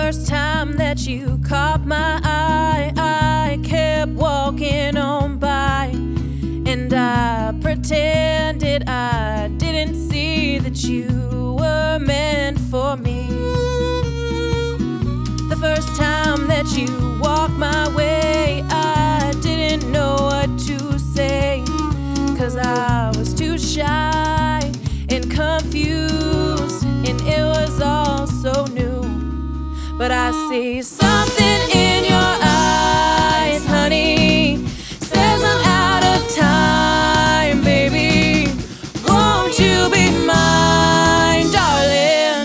first time that you caught my eye, I kept walking on by, and I pretended I didn't see that you were meant for me. The first time that you walked my way, I didn't know what to say, 'cause I was too shy and confused, and it was all so new. But I see something in your eyes, honey, says I'm out of time, baby. Won't you be mine, darling?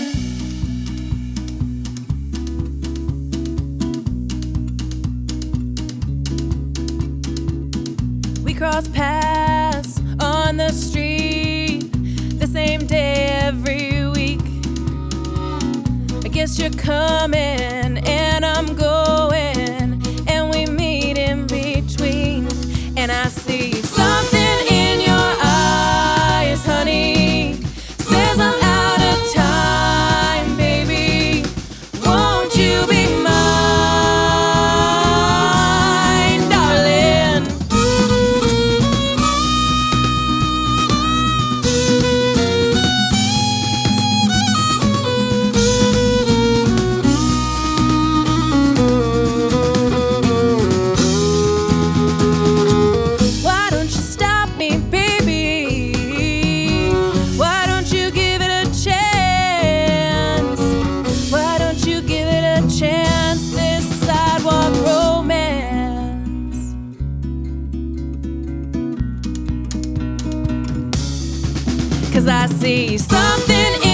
We cross paths on the street the same day every week. I guess you're coming and I'm going, and we meet in between. And I see something in your eyes, honey, says I'm out of time, baby. Won't you be mine, darling? Chance this sidewalk romance, 'cause I see something